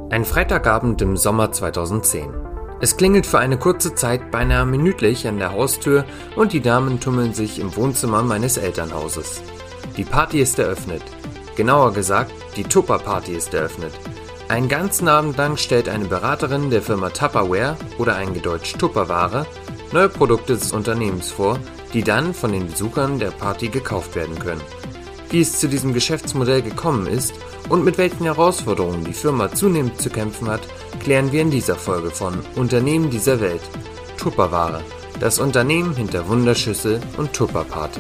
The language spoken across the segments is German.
Ein Freitagabend im Sommer 2010. Es klingelt für eine kurze Zeit beinahe minütlich an der Haustür und die Damen tummeln sich im Wohnzimmer meines Elternhauses. Die Party ist eröffnet. Genauer gesagt, die Tupper-Party ist eröffnet. Einen ganzen Abend lang stellt eine Beraterin der Firma Tupperware oder eingedeutscht Tupperware neue Produkte des Unternehmens vor, die dann von den Besuchern der Party gekauft werden können. Wie es zu diesem Geschäftsmodell gekommen ist und mit welchen Herausforderungen die Firma zunehmend zu kämpfen hat, klären wir in dieser Folge von Unternehmen dieser Welt. Tupperware, das Unternehmen hinter Wunderschüssel und Tupper-Party.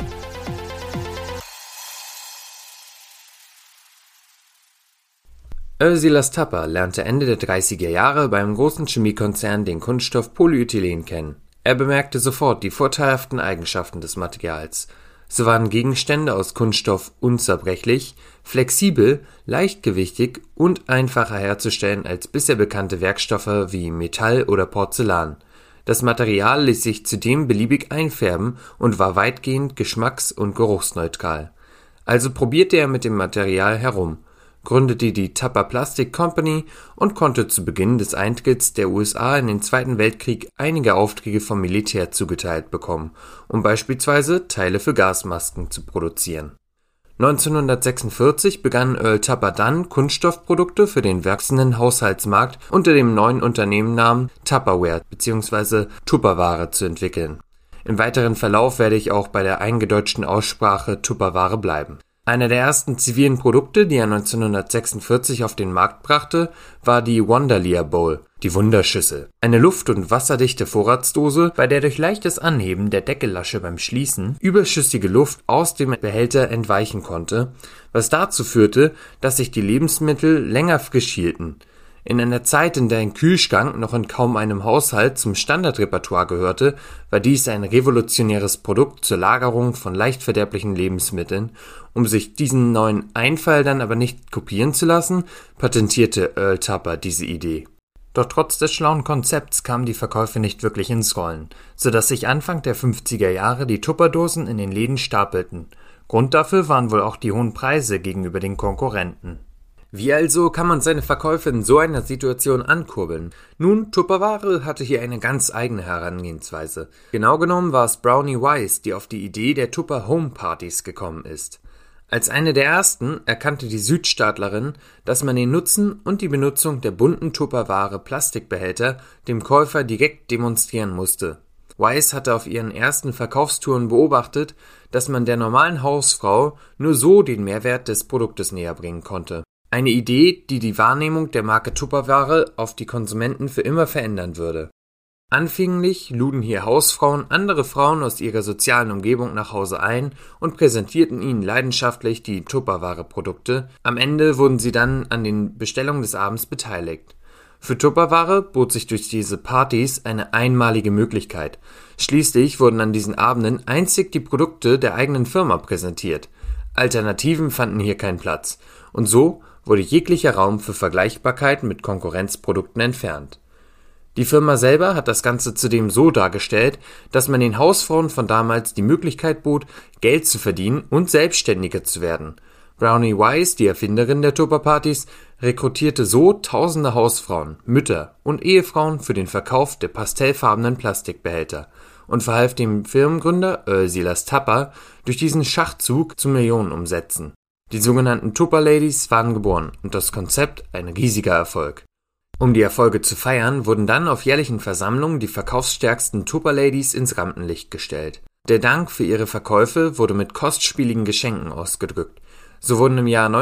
Earl Silas Tupper lernte Ende der 30er Jahre beim großen Chemiekonzern den Kunststoff Polyethylen kennen. Er bemerkte sofort die vorteilhaften Eigenschaften des Materials. So waren Gegenstände aus Kunststoff unzerbrechlich, flexibel, leichtgewichtig und einfacher herzustellen als bisher bekannte Werkstoffe wie Metall oder Porzellan. Das Material ließ sich zudem beliebig einfärben und war weitgehend geschmacks- und geruchsneutral. Also probierte er mit dem Material herum, gründete die Tupper Plastic Company und konnte zu Beginn des Eintritts der USA in den Zweiten Weltkrieg einige Aufträge vom Militär zugeteilt bekommen, um beispielsweise Teile für Gasmasken zu produzieren. 1946 begann Earl Tupper dann, Kunststoffprodukte für den wachsenden Haushaltsmarkt unter dem neuen Unternehmennamen Tupperware bzw. Tupperware zu entwickeln. Im weiteren Verlauf werde ich auch bei der eingedeutschten Aussprache Tupperware bleiben. Einer der ersten zivilen Produkte, die er 1946 auf den Markt brachte, war die Wonderlier Bowl, die Wunderschüssel. Eine luft- und wasserdichte Vorratsdose, bei der durch leichtes Anheben der Deckellasche beim Schließen überschüssige Luft aus dem Behälter entweichen konnte, was dazu führte, dass sich die Lebensmittel länger frisch hielten. In einer Zeit, in der ein Kühlschrank noch in kaum einem Haushalt zum Standardrepertoire gehörte, war dies ein revolutionäres Produkt zur Lagerung von leicht verderblichen Lebensmitteln. Um sich diesen neuen Einfall dann aber nicht kopieren zu lassen, patentierte Earl Tupper diese Idee. Doch trotz des schlauen Konzepts kamen die Verkäufe nicht wirklich ins Rollen, sodass sich Anfang der 50er Jahre die Tupperdosen in den Läden stapelten. Grund dafür waren wohl auch die hohen Preise gegenüber den Konkurrenten. Wie also kann man seine Verkäufe in so einer Situation ankurbeln? Nun, Tupperware hatte hier eine ganz eigene Herangehensweise. Genau genommen war es Brownie Wise, die auf die Idee der Tupper Home Partys gekommen ist. Als eine der ersten erkannte die Südstaatlerin, dass man den Nutzen und die Benutzung der bunten Tupperware Plastikbehälter dem Käufer direkt demonstrieren musste. Wise hatte auf ihren ersten Verkaufstouren beobachtet, dass man der normalen Hausfrau nur so den Mehrwert des Produktes näher bringen konnte. Eine Idee, die die Wahrnehmung der Marke Tupperware auf die Konsumenten für immer verändern würde. Anfänglich luden hier Hausfrauen andere Frauen aus ihrer sozialen Umgebung nach Hause ein und präsentierten ihnen leidenschaftlich die Tupperware-Produkte. Am Ende wurden sie dann an den Bestellungen des Abends beteiligt. Für Tupperware bot sich durch diese Partys eine einmalige Möglichkeit. Schließlich wurden an diesen Abenden einzig die Produkte der eigenen Firma präsentiert. Alternativen fanden hier keinen Platz. Und so wurde jeglicher Raum für Vergleichbarkeit mit Konkurrenzprodukten entfernt. Die Firma selber hat das Ganze zudem so dargestellt, dass man den Hausfrauen von damals die Möglichkeit bot, Geld zu verdienen und selbstständiger zu werden. Brownie Wise, die Erfinderin der Tupperpartys, rekrutierte so tausende Hausfrauen, Mütter und Ehefrauen für den Verkauf der pastellfarbenen Plastikbehälter und verhalf dem Firmengründer Earl Silas Tupper durch diesen Schachzug zu Millionenumsätzen. Die sogenannten Tupper Ladies waren geboren und das Konzept ein riesiger Erfolg. Um die Erfolge zu feiern, wurden dann auf jährlichen Versammlungen die verkaufsstärksten Tupper Ladies ins Rampenlicht gestellt. Der Dank für ihre Verkäufe wurde mit kostspieligen Geschenken ausgedrückt. So wurden im Jahr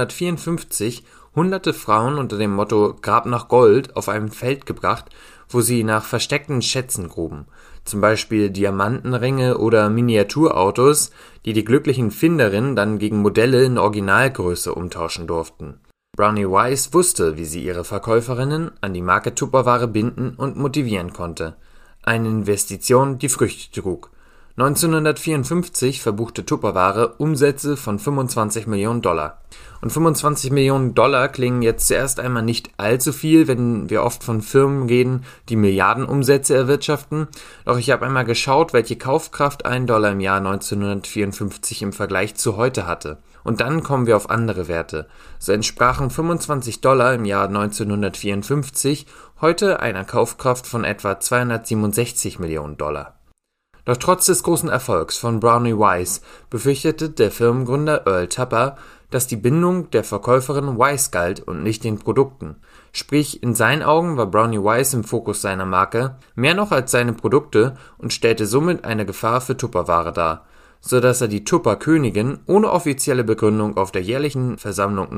1954 hunderte Frauen unter dem Motto »Grab nach Gold« auf einem Feld gebracht, wo sie nach versteckten Schätzen gruben, zum Beispiel Diamantenringe oder Miniaturautos, die die glücklichen Finderinnen dann gegen Modelle in Originalgröße umtauschen durften. Brownie Wise wusste, wie sie ihre Verkäuferinnen an die Marke Tupperware binden und motivieren konnte. Eine Investition, die Früchte trug. 1954 verbuchte Tupperware Umsätze von 25 Millionen Dollar. Und 25 Millionen Dollar klingen jetzt zuerst einmal nicht allzu viel, wenn wir oft von Firmen reden, die Milliardenumsätze erwirtschaften. Doch ich habe einmal geschaut, welche Kaufkraft ein Dollar im Jahr 1954 im Vergleich zu heute hatte. Und dann kommen wir auf andere Werte. So entsprachen 25 Dollar im Jahr 1954 heute einer Kaufkraft von etwa 267 Millionen Dollar. Doch trotz des großen Erfolgs von Brownie Wise befürchtete der Firmengründer Earl Tupper, dass die Bindung der Verkäuferin Wise galt und nicht den Produkten. Sprich, in seinen Augen war Brownie Wise im Fokus seiner Marke, mehr noch als seine Produkte, und stellte somit eine Gefahr für Tupperware dar, so dass er die Tupper-Königin ohne offizielle Begründung auf der jährlichen Versammlung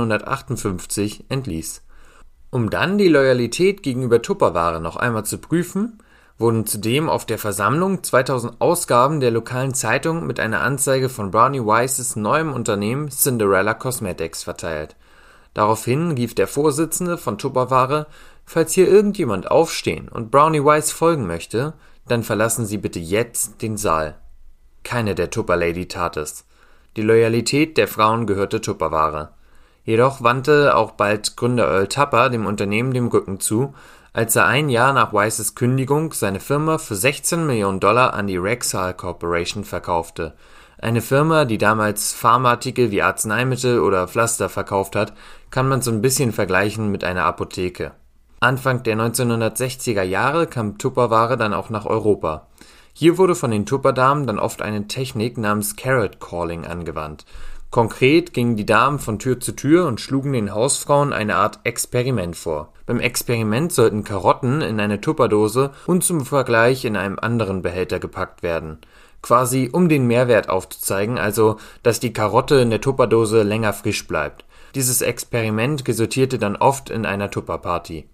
1958 entließ. Um dann die Loyalität gegenüber Tupperware noch einmal zu prüfen, wurden zudem auf der Versammlung 2000 Ausgaben der lokalen Zeitung mit einer Anzeige von Brownie Wises neuem Unternehmen Cinderella Cosmetics verteilt. Daraufhin rief der Vorsitzende von Tupperware: „Falls hier irgendjemand aufstehen und Brownie Wise folgen möchte, dann verlassen Sie bitte jetzt den Saal." Keine der Tupper-Lady tat es. Die Loyalität der Frauen gehörte Tupperware. Jedoch wandte auch bald Gründer Earl Tupper dem Unternehmen den Rücken zu, als er ein Jahr nach Wises Kündigung seine Firma für 16 Millionen Dollar an die Rexall Corporation verkaufte. Eine Firma, die damals Pharmaartikel wie Arzneimittel oder Pflaster verkauft hat, kann man so ein bisschen vergleichen mit einer Apotheke. Anfang der 1960er Jahre kam Tupperware dann auch nach Europa. Hier wurde von den Tupperdamen dann oft eine Technik namens Carrot Calling angewandt. Konkret gingen die Damen von Tür zu Tür und schlugen den Hausfrauen eine Art Experiment vor. Beim Experiment sollten Karotten in eine Tupperdose und zum Vergleich in einem anderen Behälter gepackt werden. Quasi um den Mehrwert aufzuzeigen, also dass die Karotte in der Tupperdose länger frisch bleibt. Dieses Experiment resultierte dann oft in einer Tupperparty.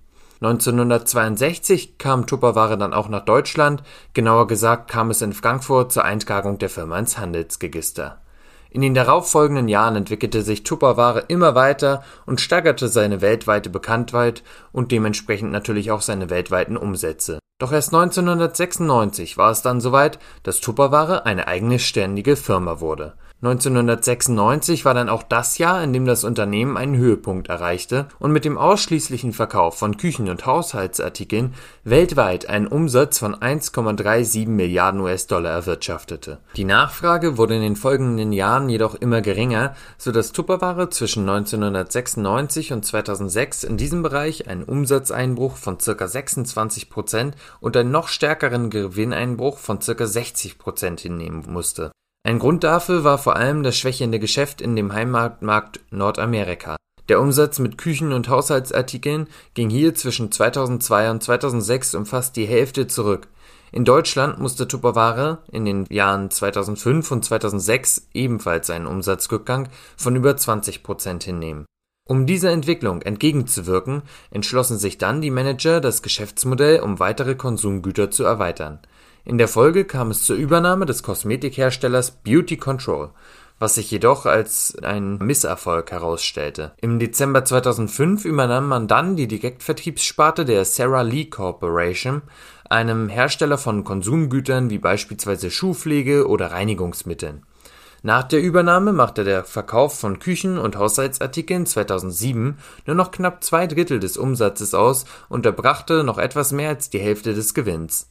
1962 kam Tupperware dann auch nach Deutschland, genauer gesagt kam es in Frankfurt zur Eintragung der Firma ins Handelsregister. In den darauffolgenden Jahren entwickelte sich Tupperware immer weiter und steigerte seine weltweite Bekanntheit und dementsprechend natürlich auch seine weltweiten Umsätze. Doch erst 1996 war es dann soweit, dass Tupperware eine eigenständige Firma wurde. 1996 war dann auch das Jahr, in dem das Unternehmen einen Höhepunkt erreichte und mit dem ausschließlichen Verkauf von Küchen- und Haushaltsartikeln weltweit einen Umsatz von 1,37 Milliarden US-Dollar erwirtschaftete. Die Nachfrage wurde in den folgenden Jahren jedoch immer geringer, sodass Tupperware zwischen 1996 und 2006 in diesem Bereich einen Umsatzeinbruch von ca. 26% und einen noch stärkeren Gewinneinbruch von ca. 60% hinnehmen musste. Ein Grund dafür war vor allem das schwächelnde Geschäft in dem Heimatmarkt Nordamerika. Der Umsatz mit Küchen- und Haushaltsartikeln ging hier zwischen 2002 und 2006 um fast die Hälfte zurück. In Deutschland musste Tupperware in den Jahren 2005 und 2006 ebenfalls einen Umsatzrückgang von über 20% hinnehmen. Um dieser Entwicklung entgegenzuwirken, entschlossen sich dann die Manager, das Geschäftsmodell um weitere Konsumgüter zu erweitern. In der Folge kam es zur Übernahme des Kosmetikherstellers Beauty Control, was sich jedoch als ein Misserfolg herausstellte. Im Dezember 2005 übernahm man dann die Direktvertriebssparte der Sara Lee Corporation, einem Hersteller von Konsumgütern wie beispielsweise Schuhpflege oder Reinigungsmitteln. Nach der Übernahme machte der Verkauf von Küchen- und Haushaltsartikeln 2007 nur noch knapp 2/3 des Umsatzes aus und erbrachte noch etwas mehr als die Hälfte des Gewinns.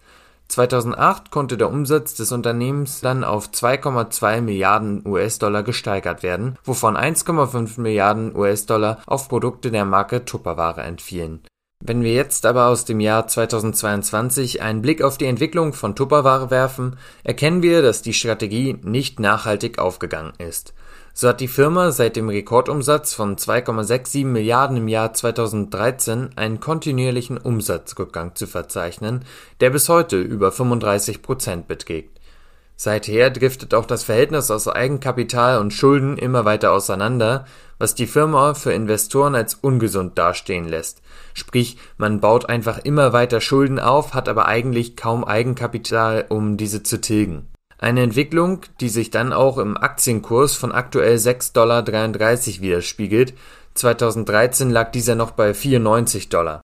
2008 konnte der Umsatz des Unternehmens dann auf 2,2 Milliarden US-Dollar gesteigert werden, wovon 1,5 Milliarden US-Dollar auf Produkte der Marke Tupperware entfielen. Wenn wir jetzt aber aus dem Jahr 2022 einen Blick auf die Entwicklung von Tupperware werfen, erkennen wir, dass die Strategie nicht nachhaltig aufgegangen ist. So hat die Firma seit dem Rekordumsatz von 2,67 Milliarden im Jahr 2013 einen kontinuierlichen Umsatzrückgang zu verzeichnen, der bis heute über 35% beträgt. Seither driftet auch das Verhältnis aus Eigenkapital und Schulden immer weiter auseinander, was die Firma für Investoren als ungesund dastehen lässt. Sprich, man baut einfach immer weiter Schulden auf, hat aber eigentlich kaum Eigenkapital, um diese zu tilgen. Eine Entwicklung, die sich dann auch im Aktienkurs von aktuell 6,33 $ widerspiegelt. 2013 lag dieser noch bei 94 $.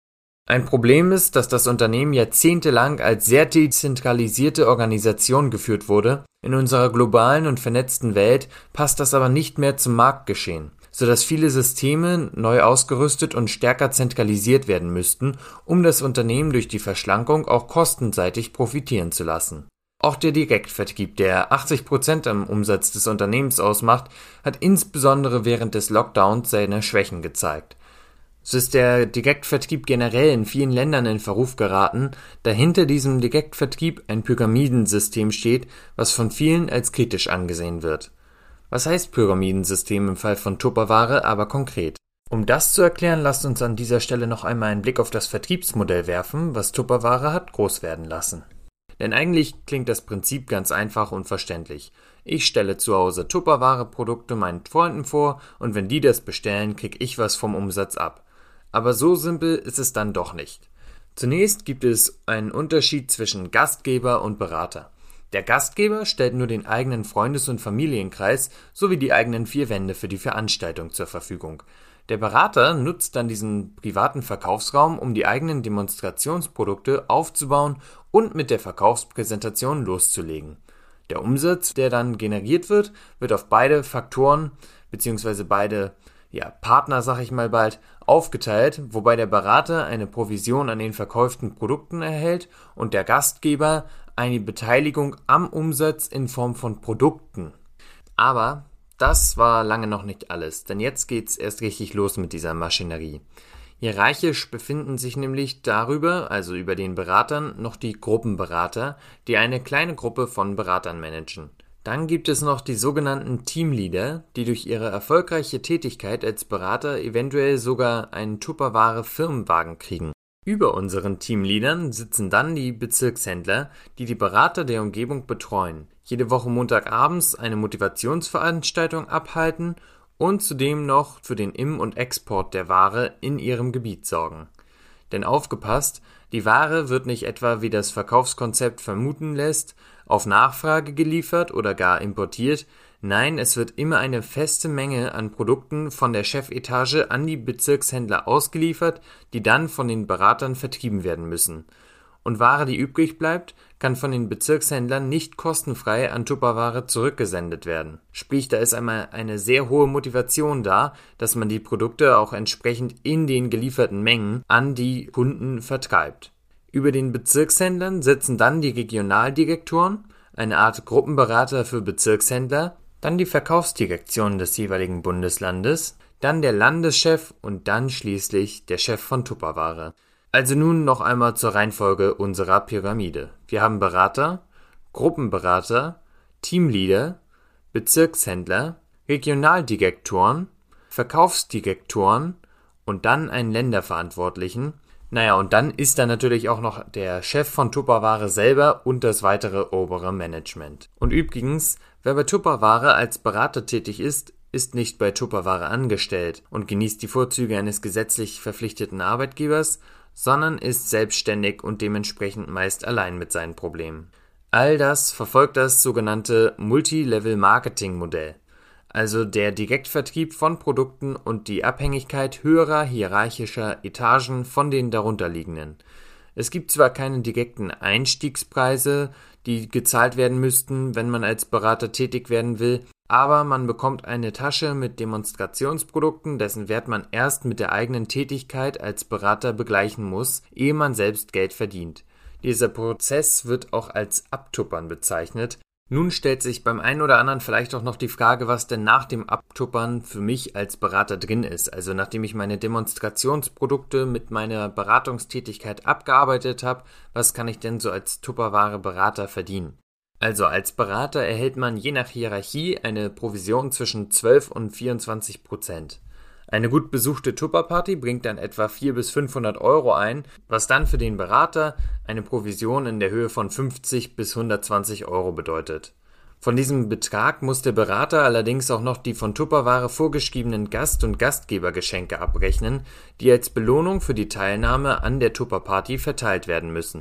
Ein Problem ist, dass das Unternehmen jahrzehntelang als sehr dezentralisierte Organisation geführt wurde. In unserer globalen und vernetzten Welt passt das aber nicht mehr zum Marktgeschehen, sodass viele Systeme neu ausgerüstet und stärker zentralisiert werden müssten, um das Unternehmen durch die Verschlankung auch kostenseitig profitieren zu lassen. Auch der Direktvertrieb, der 80% am Umsatz des Unternehmens ausmacht, hat insbesondere während des Lockdowns seine Schwächen gezeigt. So ist der Direktvertrieb generell in vielen Ländern in Verruf geraten, da hinter diesem Direktvertrieb ein Pyramidensystem steht, was von vielen als kritisch angesehen wird. Was heißt Pyramidensystem im Fall von Tupperware aber konkret? Um das zu erklären, lasst uns an dieser Stelle noch einmal einen Blick auf das Vertriebsmodell werfen, was Tupperware hat groß werden lassen. Denn eigentlich klingt das Prinzip ganz einfach und verständlich. Ich stelle zu Hause Tupperware-Produkte meinen Freunden vor und wenn die das bestellen, kriege ich was vom Umsatz ab. Aber so simpel ist es dann doch nicht. Zunächst gibt es einen Unterschied zwischen Gastgeber und Berater. Der Gastgeber stellt nur den eigenen Freundes- und Familienkreis sowie die eigenen 4 Wände für die Veranstaltung zur Verfügung. Der Berater nutzt dann diesen privaten Verkaufsraum, um die eigenen Demonstrationsprodukte aufzubauen und mit der Verkaufspräsentation loszulegen. Der Umsatz, der dann generiert wird, wird auf beide Faktoren bzw. beide Partner, sag ich mal bald, aufgeteilt, wobei der Berater eine Provision an den verkauften Produkten erhält und der Gastgeber eine Beteiligung am Umsatz in Form von Produkten. Aber das war lange noch nicht alles, denn jetzt geht's erst richtig los mit dieser Maschinerie. Hierarchisch befinden sich nämlich darüber, also über den Beratern, noch die Gruppenberater, die eine kleine Gruppe von Beratern managen. Dann gibt es noch die sogenannten Teamleader, die durch ihre erfolgreiche Tätigkeit als Berater eventuell sogar einen Tupperware-Firmenwagen kriegen. Über unseren Teamleadern sitzen dann die Bezirkshändler, die die Berater der Umgebung betreuen, jede Woche montagabends eine Motivationsveranstaltung abhalten und zudem noch für den Im- und Export der Ware in ihrem Gebiet sorgen. Denn aufgepasst, die Ware wird nicht etwa, wie das Verkaufskonzept vermuten lässt, auf Nachfrage geliefert oder gar importiert. Nein, es wird immer eine feste Menge an Produkten von der Chefetage an die Bezirkshändler ausgeliefert, die dann von den Beratern vertrieben werden müssen. Und Ware, die übrig bleibt, kann von den Bezirkshändlern nicht kostenfrei an Tupperware zurückgesendet werden. Sprich, da ist einmal eine sehr hohe Motivation da, dass man die Produkte auch entsprechend in den gelieferten Mengen an die Kunden vertreibt. Über den Bezirkshändlern sitzen dann die Regionaldirektoren, eine Art Gruppenberater für Bezirkshändler, dann die Verkaufsdirektion des jeweiligen Bundeslandes, dann der Landeschef und dann schließlich der Chef von Tupperware. Also nun noch einmal zur Reihenfolge unserer Pyramide. Wir haben Berater, Gruppenberater, Teamleader, Bezirkshändler, Regionaldirektoren, Verkaufsdirektoren und dann einen Länderverantwortlichen. Und dann ist da natürlich auch noch der Chef von Tupperware selber und das weitere obere Management. Und übrigens, wer bei Tupperware als Berater tätig ist, ist nicht bei Tupperware angestellt und genießt die Vorzüge eines gesetzlich verpflichteten Arbeitgebers, sondern ist selbstständig und dementsprechend meist allein mit seinen Problemen. All das verfolgt das sogenannte Multi-Level-Marketing-Modell, also der Direktvertrieb von Produkten und die Abhängigkeit höherer hierarchischer Etagen von den darunterliegenden. Es gibt zwar keine direkten Einstiegspreise, die gezahlt werden müssten, wenn man als Berater tätig werden will, aber man bekommt eine Tasche mit Demonstrationsprodukten, dessen Wert man erst mit der eigenen Tätigkeit als Berater begleichen muss, ehe man selbst Geld verdient. Dieser Prozess wird auch als Abtuppern bezeichnet. Nun stellt sich beim einen oder anderen vielleicht auch noch die Frage, was denn nach dem Abtuppern für mich als Berater drin ist. Also nachdem ich meine Demonstrationsprodukte mit meiner Beratungstätigkeit abgearbeitet habe, was kann ich denn so als Tupperware-Berater verdienen? Also als Berater erhält man je nach Hierarchie eine Provision zwischen 12 und 24%. Eine gut besuchte Tupperparty bringt dann etwa 400 bis 500 Euro ein, was dann für den Berater eine Provision in der Höhe von 50 bis 120 Euro bedeutet. Von diesem Betrag muss der Berater allerdings auch noch die von Tupperware vorgeschriebenen Gast- und Gastgebergeschenke abrechnen, die als Belohnung für die Teilnahme an der Tupperparty verteilt werden müssen.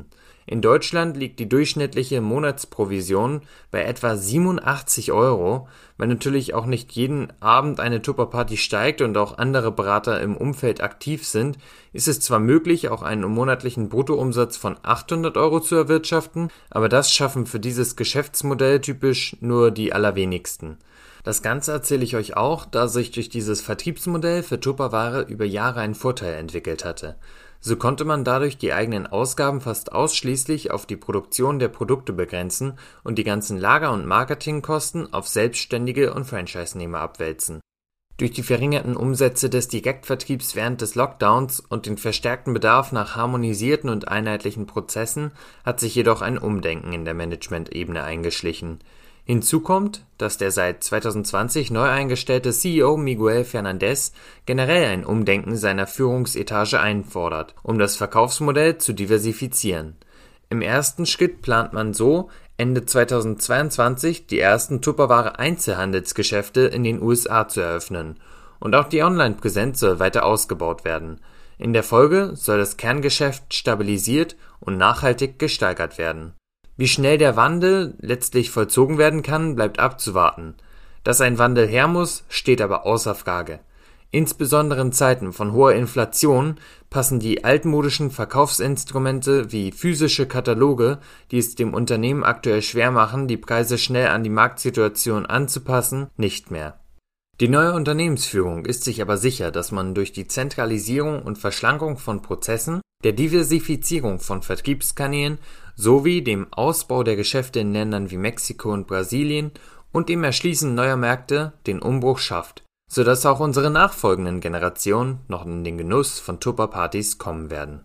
In Deutschland liegt die durchschnittliche Monatsprovision bei etwa 87 €, weil natürlich auch nicht jeden Abend eine Tupperparty steigt und auch andere Berater im Umfeld aktiv sind, ist es zwar möglich, auch einen monatlichen Bruttoumsatz von 800 € zu erwirtschaften, aber das schaffen für dieses Geschäftsmodell typisch nur die allerwenigsten. Das Ganze erzähle ich euch auch, da sich durch dieses Vertriebsmodell für Tupperware über Jahre ein Vorteil entwickelt hatte. So konnte man dadurch die eigenen Ausgaben fast ausschließlich auf die Produktion der Produkte begrenzen und die ganzen Lager- und Marketingkosten auf Selbstständige und Franchise-Nehmer abwälzen. Durch die verringerten Umsätze des Direktvertriebs während des Lockdowns und den verstärkten Bedarf nach harmonisierten und einheitlichen Prozessen hat sich jedoch ein Umdenken in der Management-Ebene eingeschlichen. Hinzu kommt, dass der seit 2020 neu eingestellte CEO Miguel Fernandez generell ein Umdenken seiner Führungsetage einfordert, um das Verkaufsmodell zu diversifizieren. Im ersten Schritt plant man so, Ende 2022 die ersten Tupperware-Einzelhandelsgeschäfte in den USA zu eröffnen. Und auch die Online-Präsenz soll weiter ausgebaut werden. In der Folge soll das Kerngeschäft stabilisiert und nachhaltig gesteigert werden. Wie schnell der Wandel letztlich vollzogen werden kann, bleibt abzuwarten. Dass ein Wandel her muss, steht aber außer Frage. Insbesondere in Zeiten von hoher Inflation passen die altmodischen Verkaufsinstrumente wie physische Kataloge, die es dem Unternehmen aktuell schwer machen, die Preise schnell an die Marktsituation anzupassen, nicht mehr. Die neue Unternehmensführung ist sich aber sicher, dass man durch die Zentralisierung und Verschlankung von Prozessen, der Diversifizierung von Vertriebskanälen sowie dem Ausbau der Geschäfte in Ländern wie Mexiko und Brasilien und dem Erschließen neuer Märkte den Umbruch schafft, sodass auch unsere nachfolgenden Generationen noch in den Genuss von Tupperpartys kommen werden.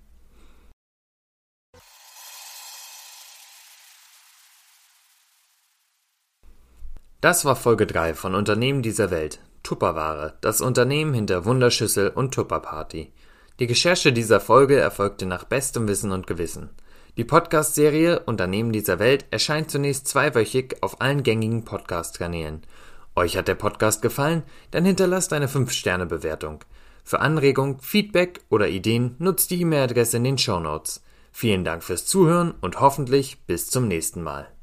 Das war Folge 3 von Unternehmen dieser Welt, Tupperware, das Unternehmen hinter Wunderschüssel und Tupperparty. Die Recherche dieser Folge erfolgte nach bestem Wissen und Gewissen. Die Podcast-Serie Unternehmen dieser Welt erscheint zunächst zweiwöchig auf allen gängigen Podcast-Kanälen. Euch hat der Podcast gefallen? Dann hinterlasst eine 5-Sterne-Bewertung. Für Anregungen, Feedback oder Ideen nutzt die E-Mail-Adresse in den Shownotes. Vielen Dank fürs Zuhören und hoffentlich bis zum nächsten Mal.